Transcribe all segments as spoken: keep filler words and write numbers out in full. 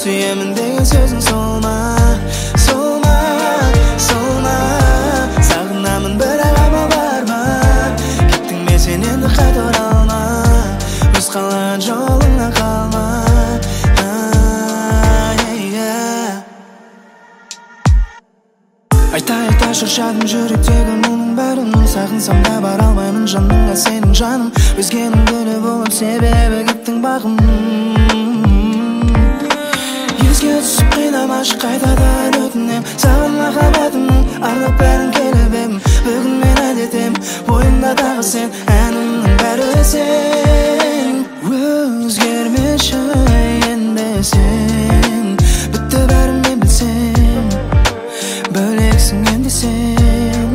сүйемін деген сөзің сол ма, сол ма, сол ма? Сағынамын бірақ амал бар ма? Кеттің бе сен енді қайта оралма, өз қалаған жолыңа қалма. Айта-айта шаршадым жүректегі мұның бәрін, сағынсам да бара алмаймын жаныңа сенің жаным. Өзгенің гүлі болып себебі кеттің бағым. Еске түсіп қинамашы қайтадан өтінем, саған махаббатымның арнап бәрін келіп едім. Бүгін мен әдетем, бойымда тағы сен, әнімнің бәрі сен. Өзгермеші енді сен, бітті бәрін мен білсем, бөлексің енді сен.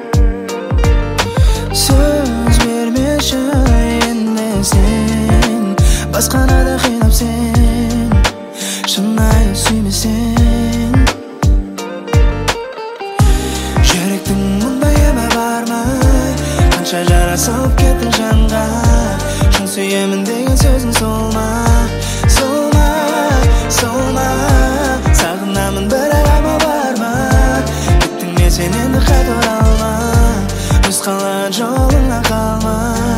Сөз бермеші енді сен, басқаны да қинап сен, шынайы сүймесең. Жүректің мұндай емі бар ма? Қанша жара салып кеттің жанға, шын сүйемін деген сөзің сол ма, сол ма, сол ма? Сағынамын бірақ амал бар ма? Кеттің бе сен енді қайта оралма, өз қалаған жолыңа қалма.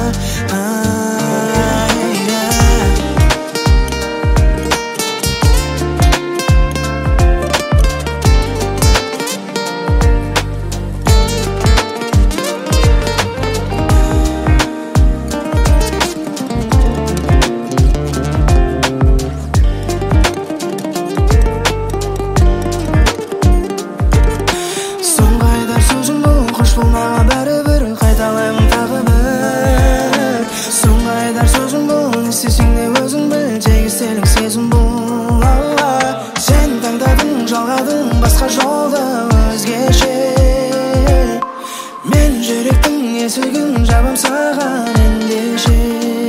Болмаған бәрібір қайталаймын тағы бір. Соңғы айдар сөзің бұл, не істесең де өзің біл, тек естелік сезім бұл. Сен таңдадың, жалғадың басқа жолды өзгеше. Мен жүректің есігін жабам саған ендеше.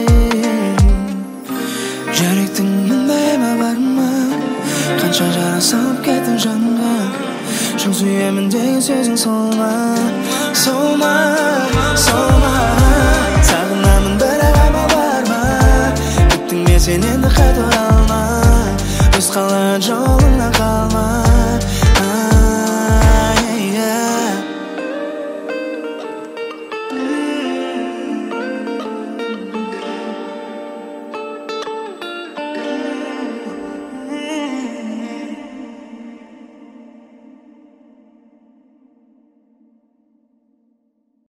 Жүректің мұндай емі бар ма? Қанша жара салып кеттің жанға, шын сүйемін деген сөзің сол ма, сол ма, сол ма? Сағынамын бірақ амал бар ма? Кеттің бе сен енді қайта оралма, өз қалаған жолыңа қалма.